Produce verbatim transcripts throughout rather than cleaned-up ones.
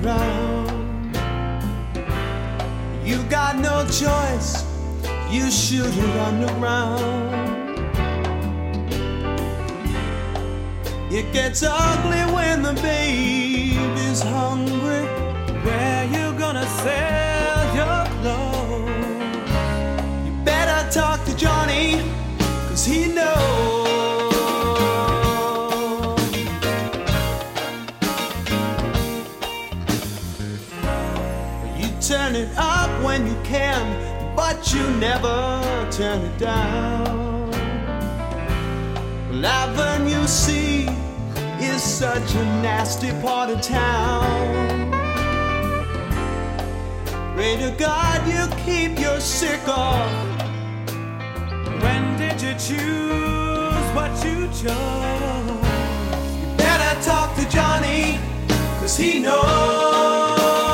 ground. You got no choice, you shoot it underground. It gets ugly when the baby's hungry. Where you gonna sell your clothes? You better talk to Johnny, 'cause he knows. You turn it up when you can, but you never turn it down. Well, Avenue C is such a nasty part of town. Pray to God you keep your sick off. When did you choose what you chose? You better talk to Johnny, 'cause he knows.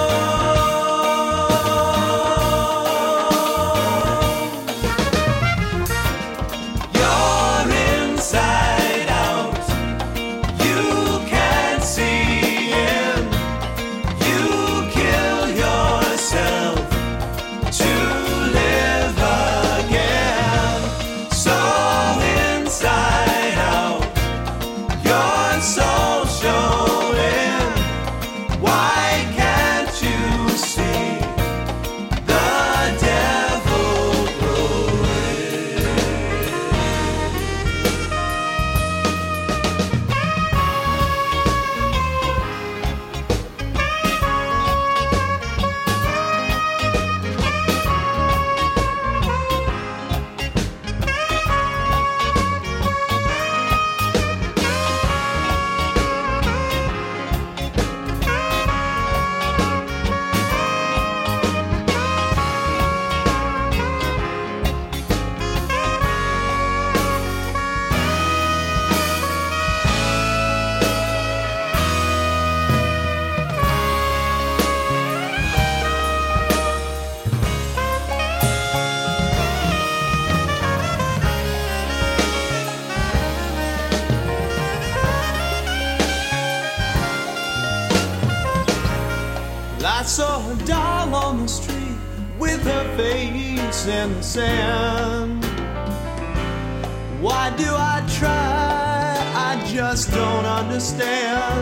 I saw a doll on the street with her face in the sand. Why do I try? I just don't understand.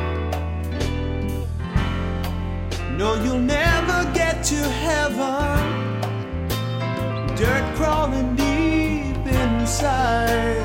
No, you'll never get to heaven, dirt crawling deep inside.